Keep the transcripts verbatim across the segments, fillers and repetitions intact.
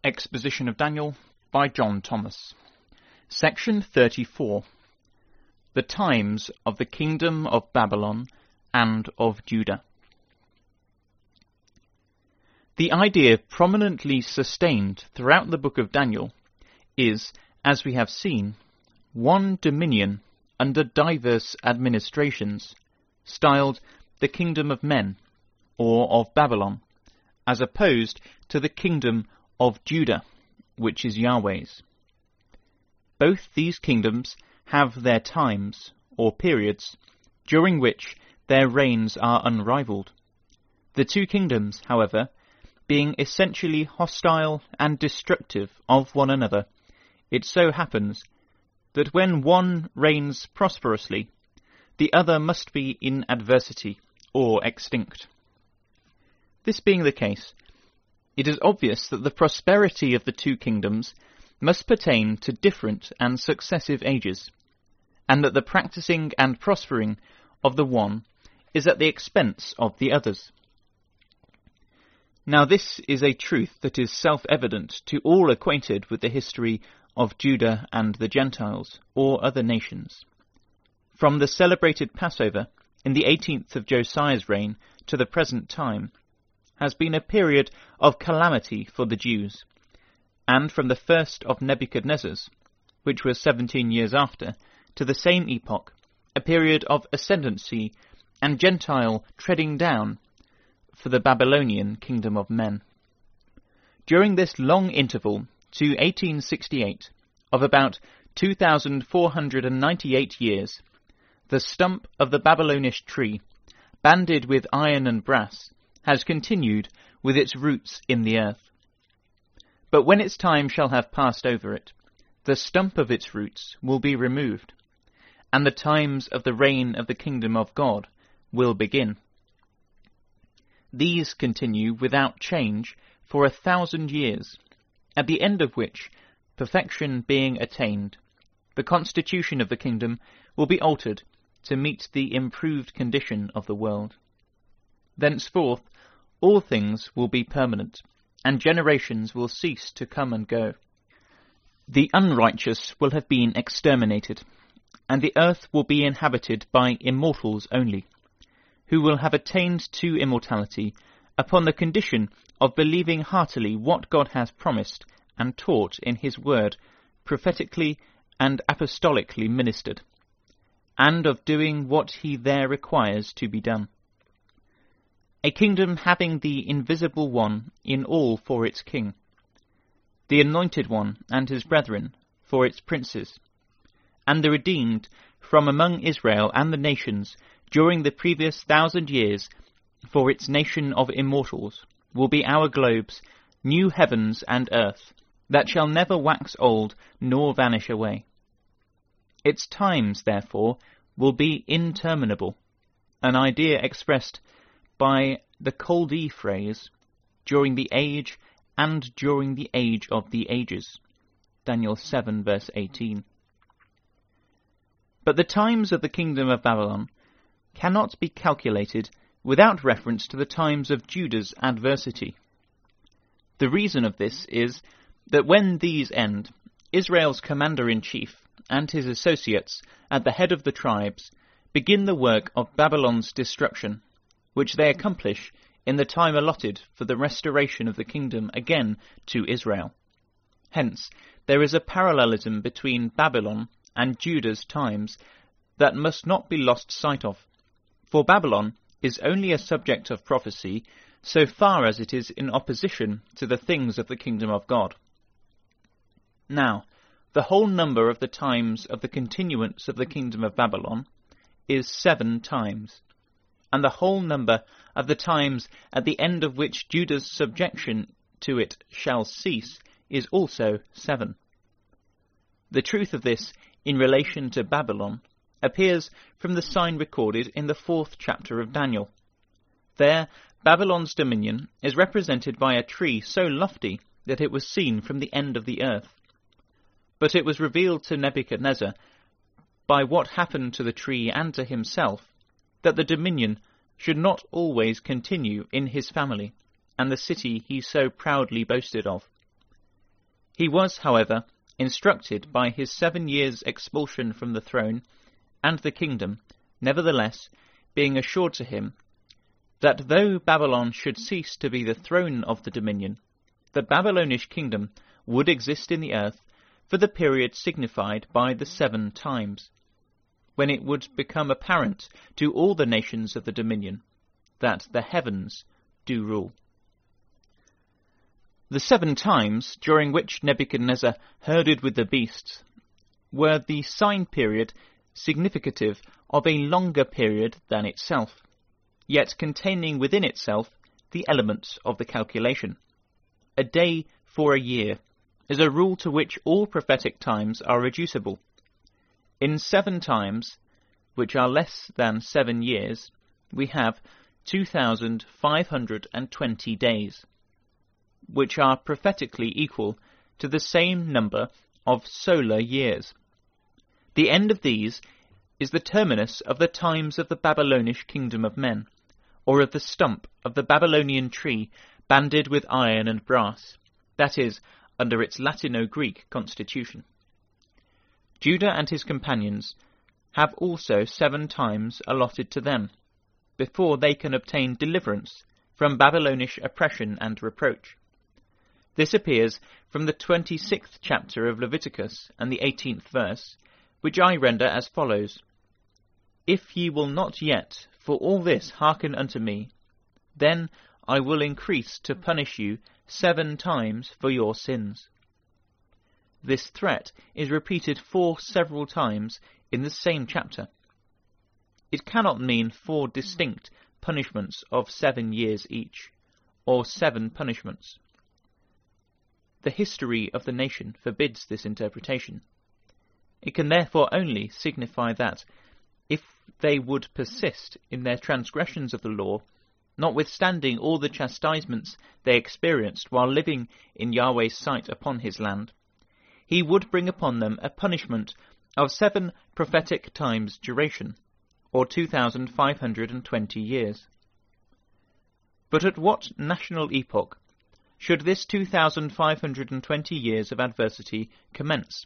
Exposition of Daniel by John Thomas. Section thirty-four. The Times of the Kingdom of Babylon and of Judah. The idea prominently sustained throughout the book of Daniel is, as we have seen, one dominion under diverse administrations, styled the kingdom of men, or of Babylon, as opposed to the kingdom of Judah, which is Yahweh's. Both these kingdoms have their times, or periods, during which their reigns are unrivalled. The two kingdoms, however, being essentially hostile and destructive of one another, it so happens that when one reigns prosperously, the other must be in adversity or extinct. This being the case, it is obvious that the prosperity of the two kingdoms must pertain to different and successive ages, and that the practising and prospering of the one is at the expense of the others. Now this is a truth that is self-evident to all acquainted with the history of Judah and the Gentiles, or other nations. From the celebrated Passover in the eighteenth of Josiah's reign to the present time has been a period of calamity for the Jews, and from the first of Nebuchadnezzar's, which was seventeen years after, to the same epoch, a period of ascendancy and Gentile treading down for the Babylonian kingdom of men. During this long interval to eighteen sixty-eight, of about two thousand four hundred ninety-eight years, the stump of the Babylonish tree, banded with iron and brass, has continued with its roots in the earth. But when its time shall have passed over it, the stump of its roots will be removed, and the times of the reign of the kingdom of God will begin. These continue without change for a thousand years, at the end of which, perfection being attained, the constitution of the kingdom will be altered to meet the improved condition of the world. Thenceforth, all things will be permanent, and generations will cease to come and go. The unrighteous will have been exterminated, and the earth will be inhabited by immortals only, who will have attained to immortality upon the condition of believing heartily what God has promised and taught in his word, prophetically and apostolically ministered, and of doing what he there requires to be done. A kingdom having the invisible one in all for its king, the anointed one and his brethren for its princes, and the redeemed from among Israel and the nations during the previous thousand years for its nation of immortals, will be our globe's new heavens and earth, that shall never wax old nor vanish away. Its times, therefore, will be interminable, an idea expressed by the Chaldee phrase, during the age and during the age of the ages. Daniel seven verse eighteen. But the times of the kingdom of Babylon cannot be calculated without reference to the times of Judah's adversity. The reason of this is that when these end, Israel's commander-in-chief and his associates at the head of the tribes begin the work of Babylon's destruction, which they accomplish in the time allotted for the restoration of the kingdom again to Israel. Hence, there is a parallelism between Babylon and Judah's times that must not be lost sight of, for Babylon is only a subject of prophecy so far as it is in opposition to the things of the kingdom of God. Now, the whole number of the times of the continuance of the kingdom of Babylon is seven times, and the whole number of the times at the end of which Judah's subjection to it shall cease is also seven. The truth of this in relation to Babylon appears from the sign recorded in the fourth chapter of Daniel. There, Babylon's dominion is represented by a tree so lofty that it was seen from the end of the earth. But it was revealed to Nebuchadnezzar by what happened to the tree and to himself, that the dominion should not always continue in his family, and the city he so proudly boasted of. He was, however, instructed by his seven years' expulsion from the throne and the kingdom, nevertheless, being assured to him that though Babylon should cease to be the throne of the dominion, the Babylonish kingdom would exist in the earth for the period signified by the seven times, when it would become apparent to all the nations of the dominion that the heavens do rule. The seven times during which Nebuchadnezzar herded with the beasts were the sign period significative of a longer period than itself, yet containing within itself the elements of the calculation. A day for a year is a rule to which all prophetic times are reducible. In seven times, which are less than seven years, we have two thousand five hundred twenty days, which are prophetically equal to the same number of solar years. The end of these is the terminus of the times of the Babylonish kingdom of men, or of the stump of the Babylonian tree banded with iron and brass, that is, under its Latino-Greek constitution. Judah and his companions have also seven times allotted to them, before they can obtain deliverance from Babylonish oppression and reproach. This appears from the twenty-sixth chapter of Leviticus and the eighteenth verse, which I render as follows: If ye will not yet for all this hearken unto me, then I will increase to punish you seven times for your sins. This threat is repeated four several times in the same chapter. It cannot mean four distinct punishments of seven years each, or seven punishments. The history of the nation forbids this interpretation. It can therefore only signify that, if they would persist in their transgressions of the law, notwithstanding all the chastisements they experienced while living in Yahweh's sight upon his land, he would bring upon them a punishment of seven prophetic times duration, or two thousand five hundred twenty years. But at what national epoch should this two thousand five hundred twenty years of adversity commence?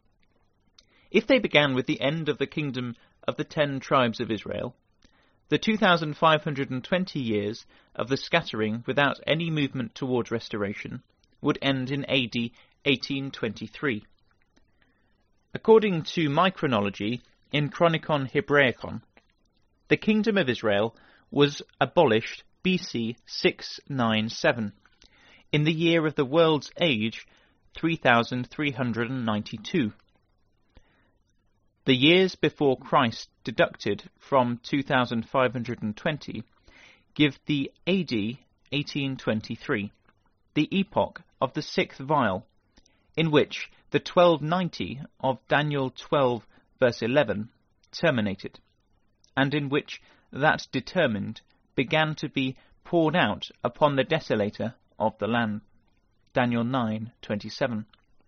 If they began with the end of the kingdom of the ten tribes of Israel, the two thousand five hundred twenty years of the scattering without any movement towards restoration would end in A D eighteen twenty-three. According to my chronology in Chronicon Hebraicon, the kingdom of Israel was abolished B C six ninety-seven, in the year of the world's age three thousand three hundred ninety-two. The years before Christ deducted from two thousand five hundred twenty give the A D eighteen twenty-three, the epoch of the sixth vial, in which the twelve ninety of Daniel twelve verse eleven terminated, and in which that determined began to be poured out upon the desolator of the land. Daniel nine twenty-seven.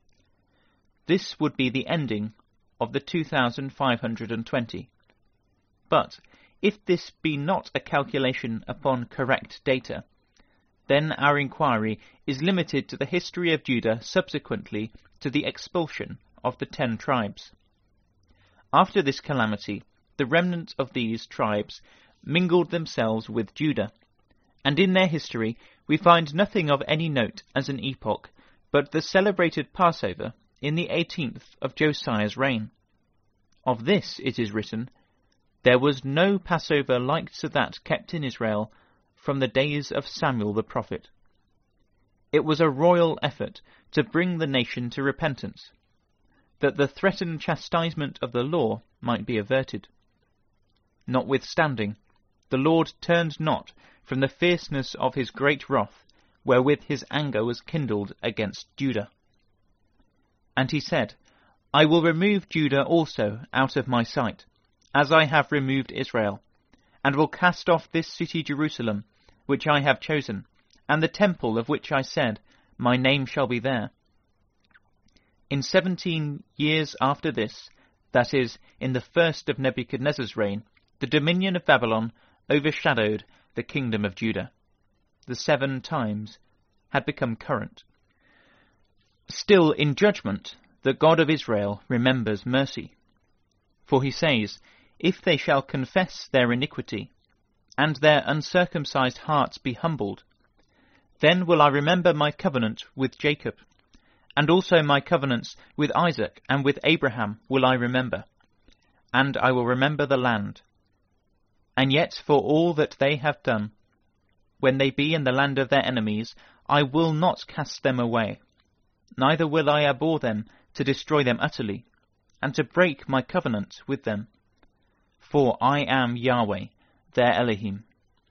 This would be the ending of the two thousand five hundred twenty. But if this be not a calculation upon correct data, then our inquiry is limited to the history of Judah subsequently to the expulsion of the ten tribes. After this calamity, the remnant of these tribes mingled themselves with Judah, and in their history we find nothing of any note as an epoch but the celebrated Passover in the eighteenth of Josiah's reign. Of this it is written, There was no Passover like to that kept in Israel from the days of Samuel the prophet. It was a royal effort to bring the nation to repentance, that the threatened chastisement of the law might be averted. Notwithstanding, the Lord turned not from the fierceness of his great wrath, wherewith his anger was kindled against Judah. And he said, I will remove Judah also out of my sight, as I have removed Israel, and will cast off this city Jerusalem, which I have chosen, and the temple of which I said, My name shall be there. In seventeen years after this, that is, in the first of Nebuchadnezzar's reign, the dominion of Babylon overshadowed the kingdom of Judah. The seven times had become current. Still in judgment the God of Israel remembers mercy. For he says, If they shall confess their iniquity, and their uncircumcised hearts be humbled, then will I remember my covenant with Jacob, and also my covenants with Isaac and with Abraham will I remember, and I will remember the land. And yet for all that they have done, when they be in the land of their enemies, I will not cast them away, neither will I abhor them to destroy them utterly, and to break my covenant with them. For I am Yahweh, their Elohim.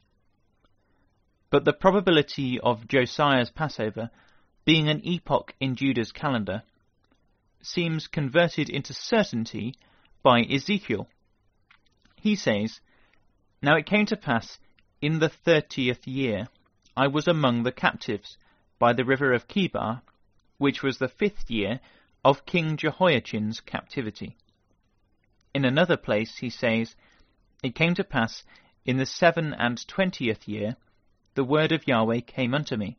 But the probability of Josiah's Passover being an epoch in Judah's calendar seems converted into certainty by Ezekiel. He says, Now it came to pass, in the thirtieth year, I was among the captives by the river of Chebar, which was the fifth year of King Jehoiachin's captivity. In another place he says, It came to pass, in the seven and twentieth year, the word of Yahweh came unto me.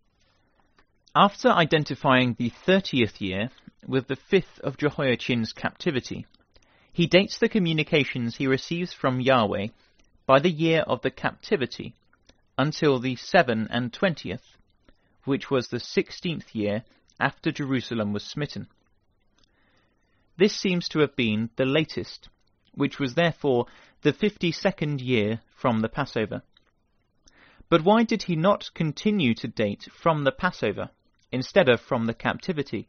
After identifying the thirtieth year with the fifth of Jehoiachin's captivity, he dates the communications he receives from Yahweh by the year of the captivity until the seven and twentieth, which was the sixteenth year after Jerusalem was smitten. This seems to have been the latest, which was therefore the fifty-second year from the Passover. But why did he not continue to date from the Passover, instead of from the captivity?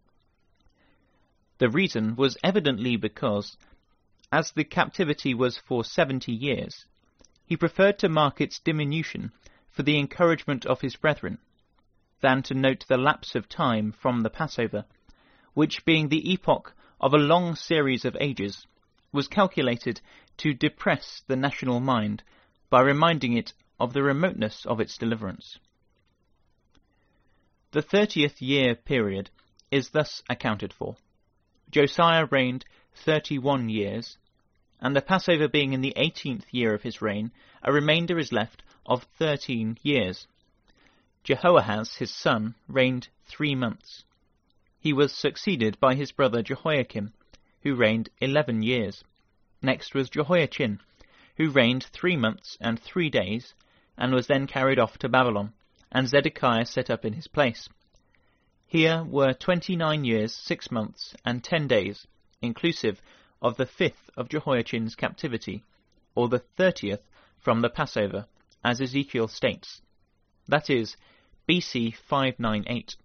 The reason was evidently because, as the captivity was for seventy years, he preferred to mark its diminution for the encouragement of his brethren, than to note the lapse of time from the Passover, which, being the epoch of a long series of ages, was calculated to depress the national mind by reminding it of the remoteness of its deliverance. The thirtieth year period is thus accounted for. Josiah reigned thirty-one years, and the Passover being in the eighteenth year of his reign, a remainder is left of thirteen years. Jehoahaz, his son, reigned three months. He was succeeded by his brother Jehoiakim, who reigned eleven years. Next was Jehoiachin, who reigned three months and three days, and was then carried off to Babylon, and Zedekiah set up in his place. Here were twenty-nine years, six months, and ten days, inclusive of the fifth of Jehoiachin's captivity, or the thirtieth from the Passover, as Ezekiel states. That is, B C five ninety-eight.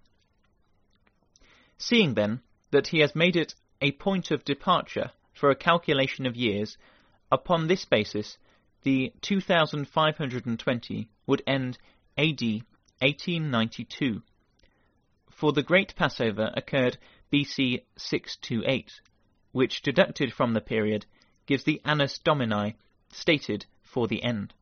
Seeing then that he has made it a point of departure for a calculation of years, upon this basis the two thousand five hundred twenty would end A D eighteen ninety-two, for the Great Passover occurred B C six twenty-eight, which, deducted from the period, gives the Annus Domini stated for the end.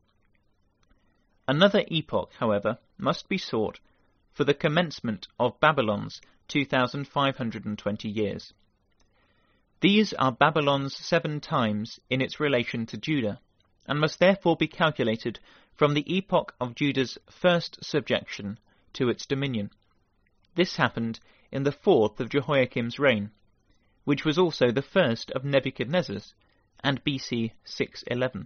Another epoch, however, must be sought for the commencement of Babylon's two thousand five hundred twenty years. These are Babylon's seven times in its relation to Judah, and must therefore be calculated from the epoch of Judah's first subjection to its dominion. This happened in the fourth of Jehoiakim's reign, which was also the first of Nebuchadnezzar's, and B C six eleven.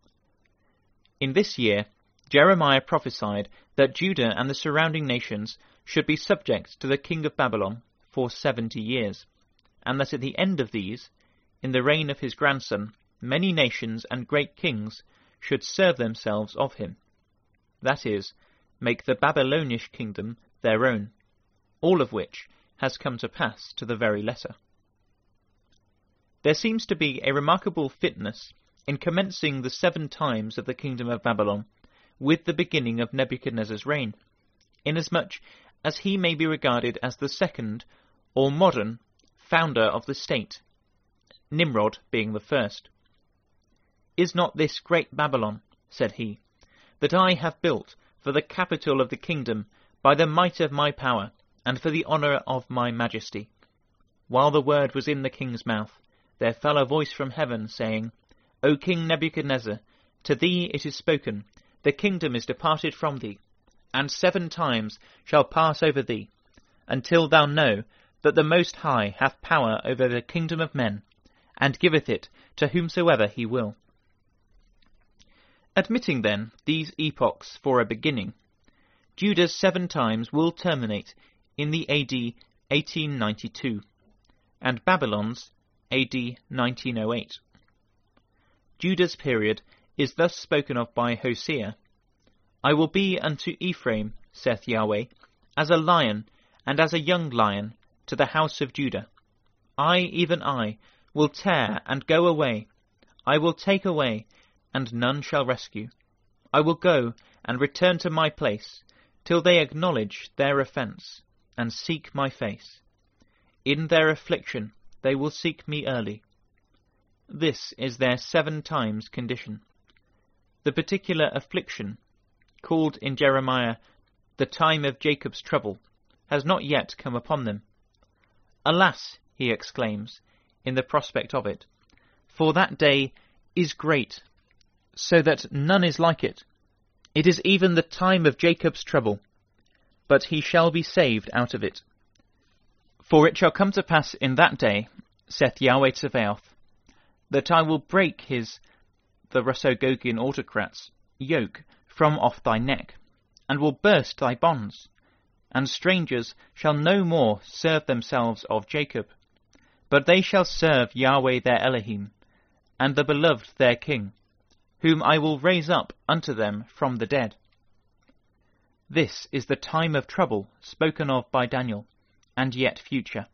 In this year, Jeremiah prophesied that Judah and the surrounding nations should be subject to the king of Babylon for seventy years, and that at the end of these, in the reign of his grandson, many nations and great kings should serve themselves of him, that is, make the Babylonish kingdom their own, all of which has come to pass to the very letter. There seems to be a remarkable fitness in commencing the seven times of the kingdom of Babylon with the beginning of Nebuchadnezzar's reign, inasmuch as he may be regarded as the second, or modern, founder of the state, Nimrod being the first. Is not this great Babylon, said he, that I have built for the capital of the kingdom by the might of my power, and for the honour of my majesty? While the word was in the king's mouth, there fell a voice from heaven, saying, O King Nebuchadnezzar, to thee it is spoken, the kingdom is departed from thee, and seven times shall pass over thee, until thou know that the Most High hath power over the kingdom of men, and giveth it to whomsoever he will. Admitting then these epochs for a beginning, Judah's seven times will terminate in the A D eighteen ninety-two, and Babylon's A D nineteen oh eight. Judah's period is thus spoken of by Hosea: I will be unto Ephraim, saith Yahweh, as a lion, and as a young lion, to the house of Judah. I, even I, will tear and go away. I will take away, and none shall rescue. I will go and return to my place, till they acknowledge their offence, and seek my face. In their affliction they will seek me early. This is their seven times condition. The particular affliction, called in Jeremiah the time of Jacob's trouble, has not yet come upon them. Alas, he exclaims, in the prospect of it, for that day is great, so that none is like it. It is even the time of Jacob's trouble, but he shall be saved out of it. For it shall come to pass in that day, saith Yahweh Tsevaoth, that I will break his, the Russogogian autocrat's, yoke from off thy neck, and will burst thy bonds, and strangers shall no more serve themselves of Jacob, but they shall serve Yahweh their Elohim, and the beloved their King, whom I will raise up unto them from the dead. This is the time of trouble spoken of by Daniel, and yet future.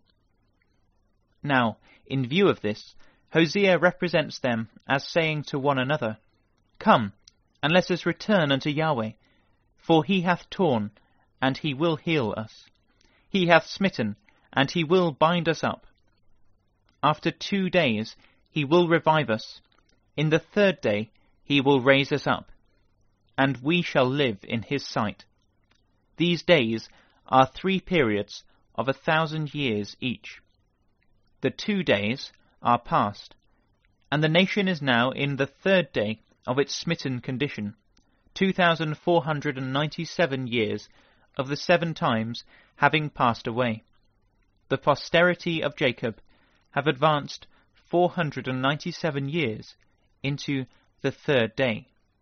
Now, in view of this, Hosea represents them as saying to one another, Come, and let us return unto Yahweh, for he hath torn, and he will heal us. He hath smitten, and he will bind us up. After two days he will revive us. In the third day he will raise us up, and we shall live in his sight. These days are three periods of a thousand years each. The two days are past, and the nation is now in the third day of its smitten condition, two thousand four hundred and ninety-seven years of the seven times having passed away. The posterity of Jacob have advanced four hundred and ninety-seven years into the third day.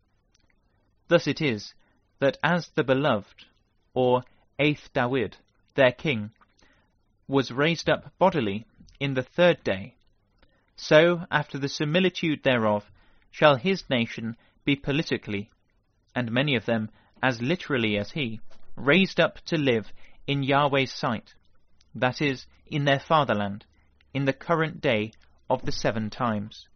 Thus it is that as the beloved, or Eighth Dawid, their king, was raised up bodily in the third day, so after the similitude thereof shall his nation be politically, and many of them as literally as he, raised up to live in Yahweh's sight, that is, in their fatherland, in the current day of the seven times.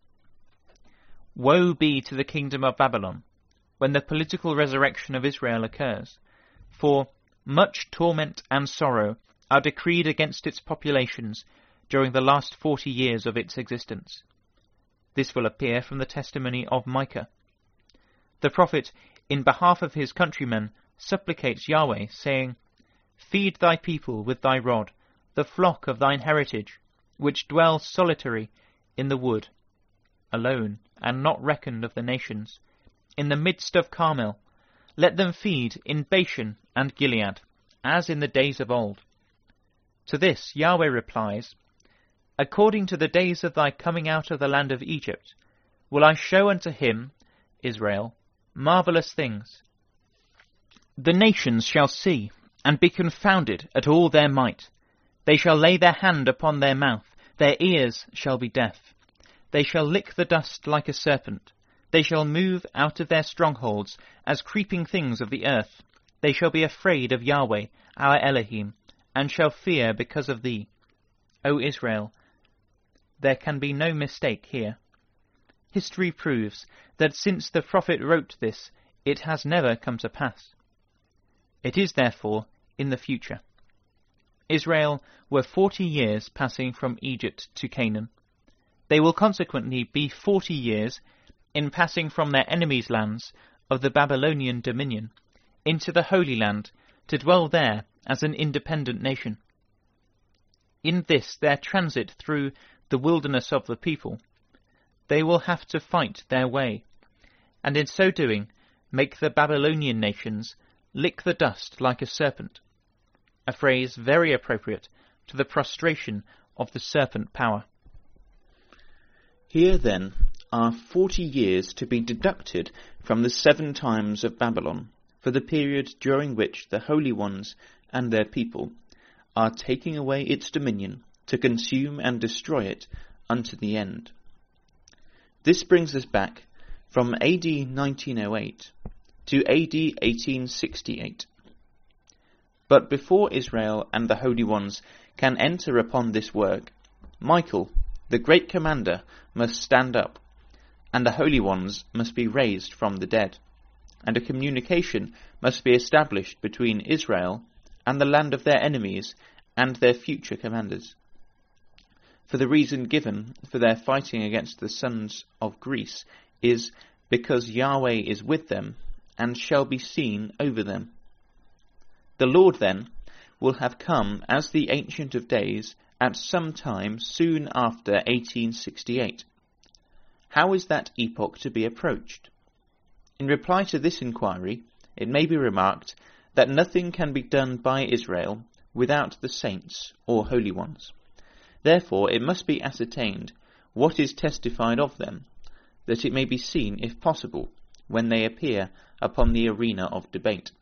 Woe be to the kingdom of Babylon, when the political resurrection of Israel occurs, for much torment and sorrow are decreed against its populations during the last forty years of its existence. This will appear from the testimony of Micah. The prophet, in behalf of his countrymen, supplicates Yahweh, saying, Feed thy people with thy rod, the flock of thine heritage, which dwell solitary in the wood, alone, and not reckoned of the nations, in the midst of Carmel. Let them feed in Bashan and Gilead, as in the days of old. To this Yahweh replies, According to the days of thy coming out of the land of Egypt, will I show unto him, Israel, marvellous things. The nations shall see, and be confounded at all their might. They shall lay their hand upon their mouth, their ears shall be deaf. They shall lick the dust like a serpent. They shall move out of their strongholds as creeping things of the earth. They shall be afraid of Yahweh, our Elohim, and shall fear because of thee. O Israel, there can be no mistake here. History proves that since the prophet wrote this, it has never come to pass. It is therefore in the future. Israel were forty years passing from Egypt to Canaan. They will consequently be forty years in passing from their enemies' lands of the Babylonian dominion into the Holy Land to dwell there as an independent nation. In this their transit through the wilderness of the people, they will have to fight their way, and in so doing make the Babylonian nations lick the dust like a serpent, a phrase very appropriate to the prostration of the serpent power. Here, then, are forty years to be deducted from the seven times of Babylon, for the period during which the holy ones and their people are taking away its dominion to consume and destroy it unto the end. This brings us back from A D nineteen oh eight to A D eighteen sixty-eight. But before Israel and the holy ones can enter upon this work, Michael, the great commander, must stand up, and the holy ones must be raised from the dead, and a communication must be established between Israel and the land of their enemies and their future commanders. For the reason given for their fighting against the sons of Greece is because Yahweh is with them and shall be seen over them. The Lord, then, will have come as the Ancient of Days at some time soon after eighteen sixty-eight. How is that epoch to be approached? In reply to this inquiry, it may be remarked that nothing can be done by Israel without the saints or holy ones. Therefore it must be ascertained what is testified of them, that it may be seen, if possible, when they appear upon the arena of debate.